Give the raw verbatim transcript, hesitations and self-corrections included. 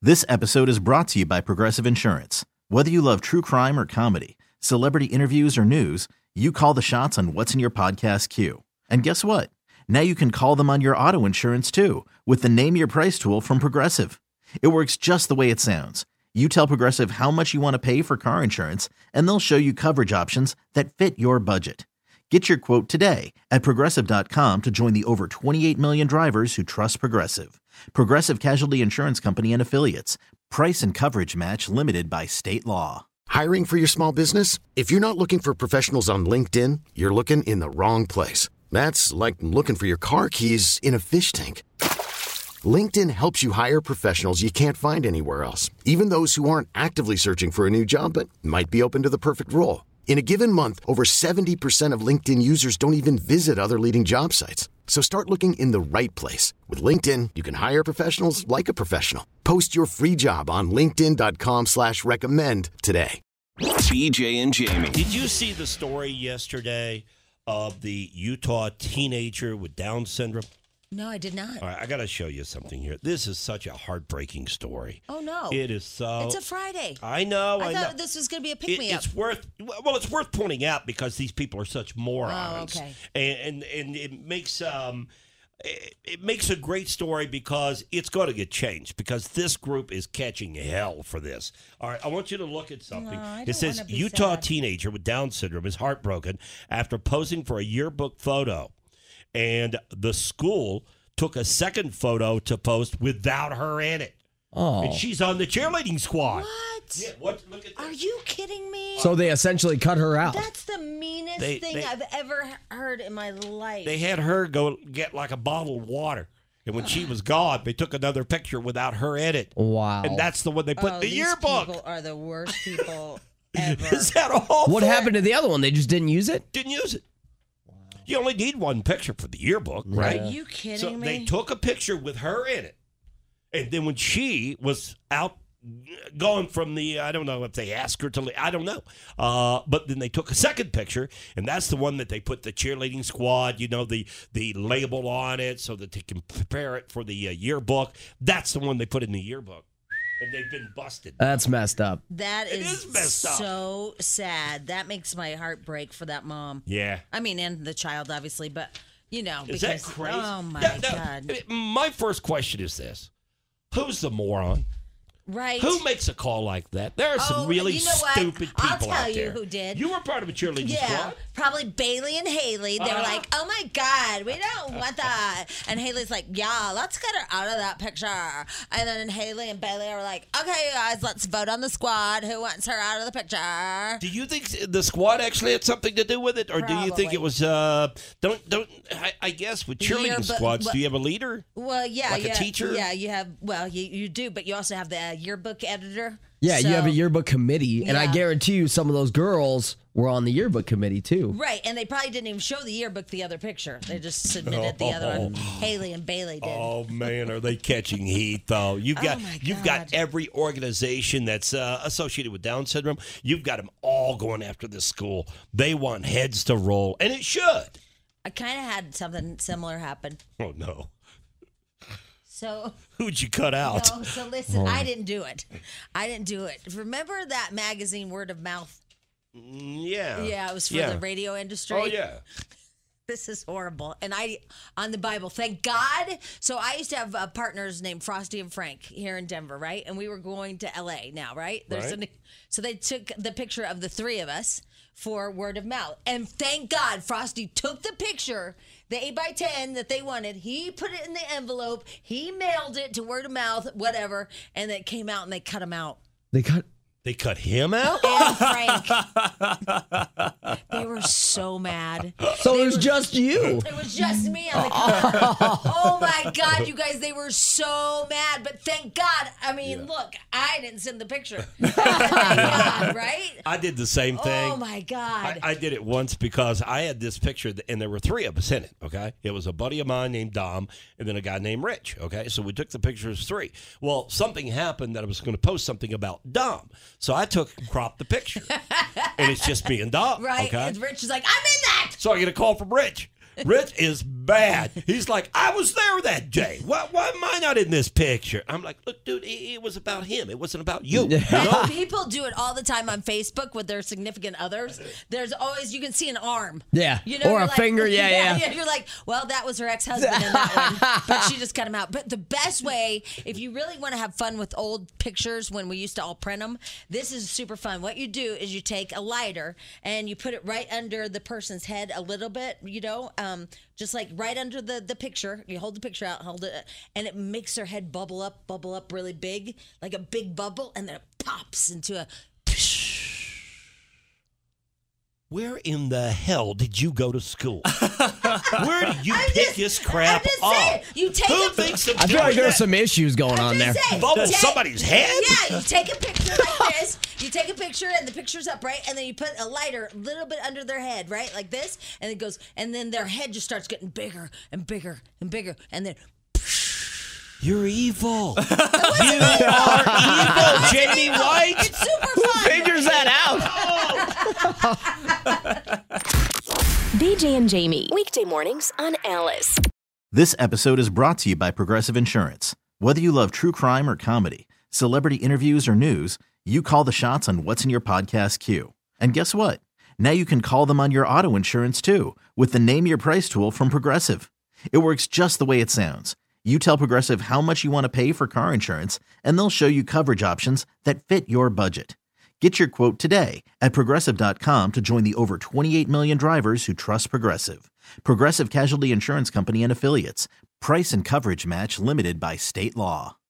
This episode is brought to you by Progressive Insurance. Whether you love true crime or comedy, celebrity interviews or news, you call the shots on what's in your podcast queue. And guess what? Now you can call them on your auto insurance too with the Name Your Price tool from Progressive. It works just the way it sounds. You tell Progressive how much you want to pay for car insurance, and they'll show you coverage options that fit your budget. Get your quote today at Progressive dot com to join the over twenty-eight million drivers who trust Progressive. Progressive Casualty Insurance Company and Affiliates. Price and coverage match limited by state law. Hiring for your small business? If you're not looking for professionals on LinkedIn, you're looking in the wrong place. That's like looking for your car keys in a fish tank. LinkedIn helps you hire professionals you can't find anywhere else, even those who aren't actively searching for a new job but might be open to the perfect role. In a given month, over seventy percent of LinkedIn users don't even visit other leading job sites. So start looking in the right place. With LinkedIn, you can hire professionals like a professional. Post your free job on linkedin dot com slash recommend today. B J and Jamie. Did you see the story yesterday of the Utah teenager with Down syndrome? No, I did not. All right, I got to show you something here. This is such a heartbreaking story. Oh, no. It is so... It's a Friday. I know, I, I thought know. this was going to be a It, pick-me-up. it's worth... Well, it's worth pointing out because these people are such morons. Oh, okay. And, and, and it makes... um. It, it makes a great story because it's going to get changed because this group is catching hell for this. All right, I want you to look at something. No, I it don't says wanna be Utah sad. teenager with Down syndrome is heartbroken after posing for a yearbook photo. And the school took a second photo to post without her in it. Oh. And she's on the cheerleading squad. What? Yeah, what? Look at Are this. you kidding me? So they essentially cut her out. That's the meanest They- thing they- I've ever heard in my life. They had her go get like a bottle of water. And when she was gone, they took another picture without her in it. Wow. And that's the one they put oh, in the these yearbook. people are the worst people ever. Is that all? What happened to the other one? They just didn't use it? Didn't use it. You only need one picture for the yearbook, right? Are you kidding So me? they took a picture with her in it. And then when she was out, gone from the, I don't know if they asked her to leave, I don't know. Uh, but then they took a second picture, and that's the one that they put the cheerleading squad, you know, the, the label on it so that they can prepare it for the uh, yearbook. That's the one they put in the yearbook. And they've been busted. That's messed up. That It is, is messed up. so sad. That makes my heart break for that mom. Yeah. I mean, and the child, obviously, but, you know. Is because, that crazy? Oh, my Yeah, no, God. My first question is this. Who's the moron? Right. Who makes a call like that? There are some Oh, really you know what? stupid people I'll tell out you there. who did. You were part of a cheerleading Yeah, squad. probably Bailey and Haley. They were Uh-huh. like, "Oh my God, we don't want that." And Haley's like, "Yeah, let's get her out of that picture." And then Haley and Bailey are like, "Okay, guys, let's vote on the squad. Who wants her out of the picture?" Do you think the squad actually had something to do with it, or do you think Probably. it was? Uh, don't don't. I, I guess with cheerleading Yeah, but- squads, but- do you have a leader? Well, yeah, Like a yeah, teacher? Yeah, you have. Well, you, you do, but you also have the uh, yearbook editor. Yeah, you have a So- yearbook committee, and I Yeah. guarantee you some of those girls were on the yearbook committee too. Right, and they probably didn't even show the yearbook the other picture. They just submitted the other one. Haley and Bailey did. Oh man, are they catching heat though? You've got Oh, my you've got God. every organization that's uh, associated with Down syndrome. You've got them all going after this school. They want heads to roll, and it should. I kind of had something similar happen. Oh no, So. who'd you cut out? No, so listen, I didn't do it. I didn't do it. Remember that magazine, Word of Mouth? Mm, Yeah, Yeah, it was for Yeah. the radio industry. Oh yeah. This is horrible. And I, on the Bible, thank God. So I used to have uh, partners named Frosty and Frank here in Denver, right? And we were going to L A now, right? There's Right. an- so they took the picture of the three of us for Word of Mouth. And thank God Frosty took the picture, the eight by ten that they wanted. He put it in the envelope. He mailed it to Word of Mouth, whatever. And it came out and they cut him out. They cut. They cut him out? And Frank. They were so mad. So it was just you. It was just me on the cover. Oh my God, you guys, they were so mad. But thank God, I mean, look, I didn't send the picture. Thank God, right? I did the same thing. Oh my God. I, I did it once because I had this picture, and there were three of us in it, okay? It was a buddy of mine named Dom, and then a guy named Rich, okay? So we took the pictures as three. Well, something happened that I was going to post something about Dom. So I took and cropped the picture. And it's just me and Dom, right? okay? And Rich is like, I'm in that. So I get a call from Rich. Rich is bad. He's like, I was there that day. Why, why am I not in this picture? I'm like, look, dude, it, it was about him. It wasn't about you. you know? People do it all the time on Facebook with their significant others. There's always, you can see an arm. Yeah. You know, or a like, finger. Yeah, yeah, yeah. You're like, well, that was her ex-husband in that one. But she just cut him out. But the best way, if you really want to have fun with old pictures when we used to all print them, this is super fun. What you do is you take a lighter and you put it right under the person's head a little bit, you know, um, just like right under the, the picture. You hold the picture out, hold it, and it makes their head bubble up, bubble up really big, like a big bubble, and then it pops into a... Where in the hell did you go to school? Where did you I'm pick just, this crap I'm just up? saying, you take Who a thinks of I feel doing like there's that? some issues going I'm on there. just saying, Bubble take- somebody's head? Yeah, you take a picture like this. You take a picture and the picture's up, right? And then you put a lighter a little bit under their head, right? Like this. And it goes, and then their head just starts getting bigger and bigger and bigger. And then... You're evil. You are evil, Jamie White. It's super fun. Figures that out. B J and Jamie, weekday mornings on Alice. This episode is brought to you by Progressive Insurance. Whether you love true crime or comedy, celebrity interviews or news, you call the shots on what's in your podcast queue. And guess what? Now you can call them on your auto insurance too with the Name Your Price tool from Progressive. It works just the way it sounds. You tell Progressive how much you want to pay for car insurance, and they'll show you coverage options that fit your budget. Get your quote today at Progressive dot com to join the over twenty-eight million drivers who trust Progressive. Progressive Casualty Insurance Company and Affiliates. Price and coverage match limited by state law.